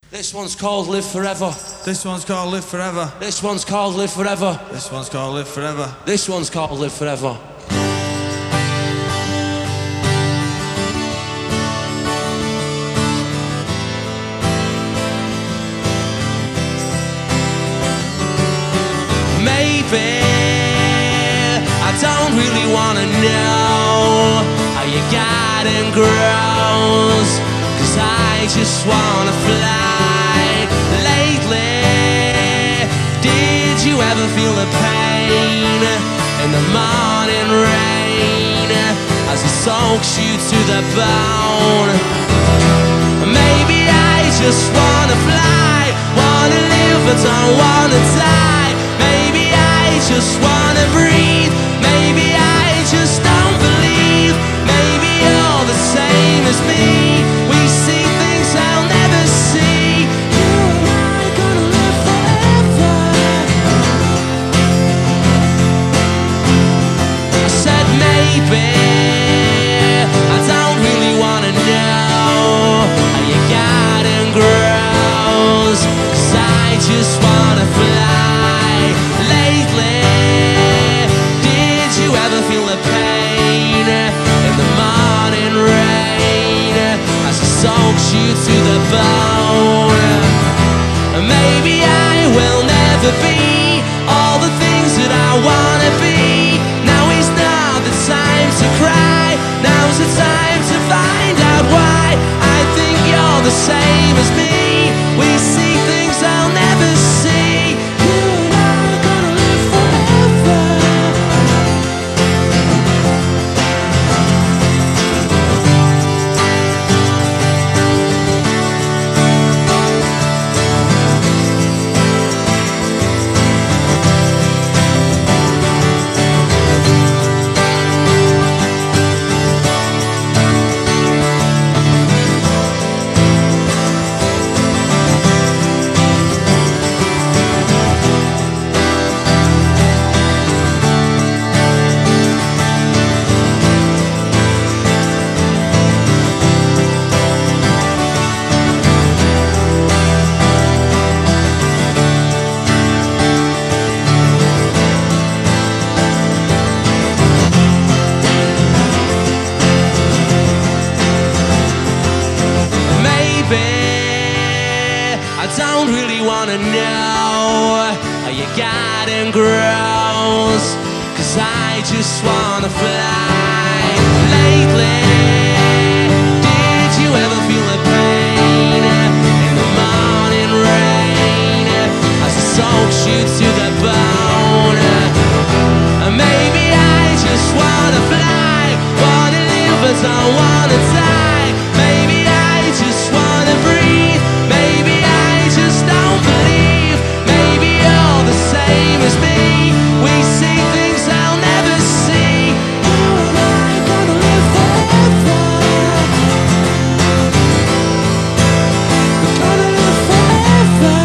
This one's called Live Forever. This one's called Live Forever. This one's called Live Forever. This one's called Live Forever. This one's called Live Forever. Maybe I don't really wanna know how your garden grows, 'cause I just wanna fly. Lately, did you ever feel the pain in the morning rain as it soaks you to the bone? Maybe I just wanna fly, wanna live but don't wanna die. Maybe I just wanna breathe. Maybe I just don't believe. Maybe you're the same as me. We see things I'll never see. You and I gonna live forever. I said maybe I don't really wanna know how your garden grows, 'cause I just wanna fly. Lately, did you ever feel the pain in the morning rain as it soaks you to the bone? Maybe I will never be all the things that I wanna be. Now is not the time to cry. Now's the time to find out why. I think you're the same as me. We see things I'll never see. You and I are gonna live forever. I don't really wanna know how your garden grows, 'cause I just wanna fly. Lately, did you ever feel the pain in the morning rain as it soaks you to the bone? Maybe I just wanna fly, wanna live but don't wanna die. Maybe I just wanna breathe. Maybe I just don't believe. Maybe you're the same as me. We see things I'll never see. You and I gonna live forever. We're gonna live forever.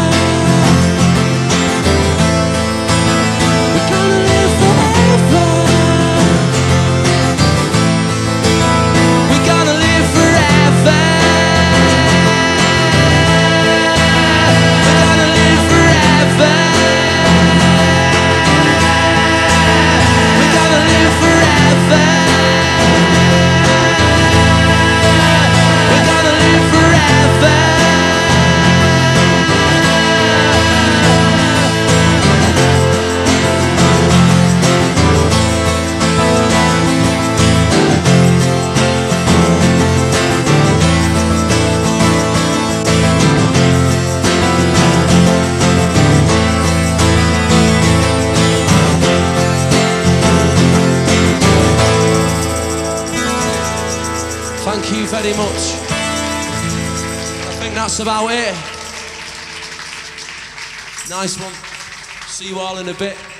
We're gonna live forever. We're gonna live forever. Thank you very much. I think that's about it. Nice one. See you all in a bit.